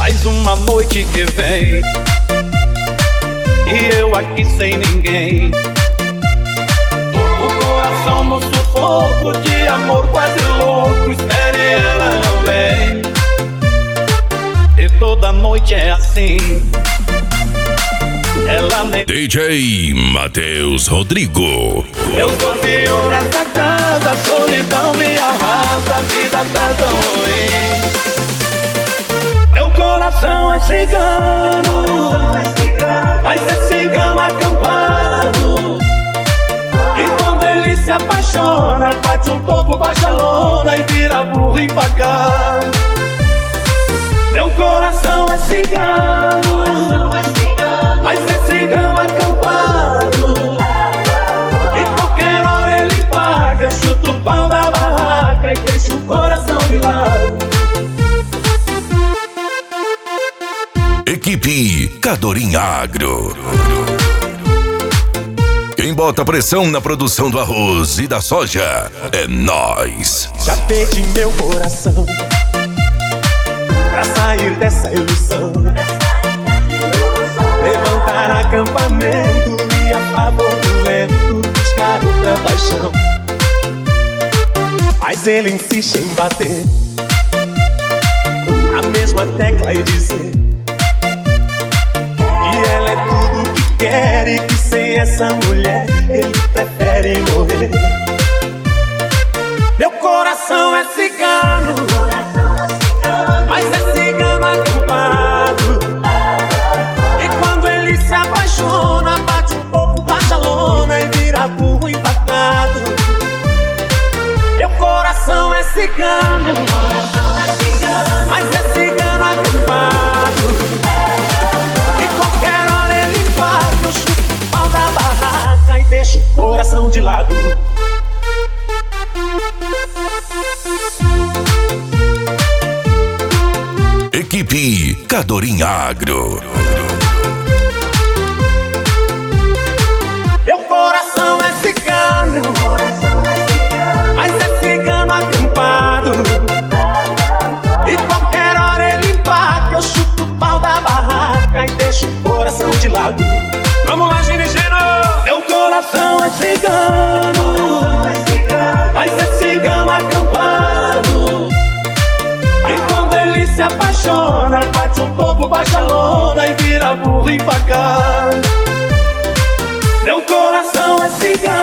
Mais uma noite que vem e eu aqui sem ninguém. O coração no sufoco de amor quase louco. Espere, ela não vem. E toda noite é assim. Ela nem... DJ Matheus Rodrigo. Eu sozinho nessa casa, a solidão me arrasa, a vida tá tão ruim. Meu coração é cigano, mas é cigano acampado. E quando ele se apaixona, bate um pouco, baixa a lona e vira burro empacado. Meu coração é cigano, mas é cigano acampado. E qualquer hora ele paga, chuta o pau da barraca e deixa o coração de lado. Equipe Cadorim Agro. Quem bota pressão na produção do arroz e da soja é nós. Já perdi meu coração pra sair dessa ilusão. Levantar acampamento e a favor do vento buscar outra paixão. Mas ele insiste em bater a mesma tecla e dizer que ela é tudo que quer e que sem essa mulher ele prefere morrer. Meu coração é cigano, mas é cigano acampado. E quando ele se apaixona, bate um pouco, baixa a lona e vira burro empacado. Meu coração é cigano, mas é cigano acampado. E qualquer hora ele vai, eu chuto o pau da barraca e deixa o coração de lado. Equipe Cadorim Agro. Meu coração é cigano, mas é cigano acampado. E qualquer hora ele empaca, eu chuto o pau da barraca e deixo o coração de lado. Vamos lá, Ginigeno! Meu coração é cigano, mas é cigano acampado. E quando ele se apaixona, bate um pouco, baixa a lona e vira burro empacado. Meu coração é cigano,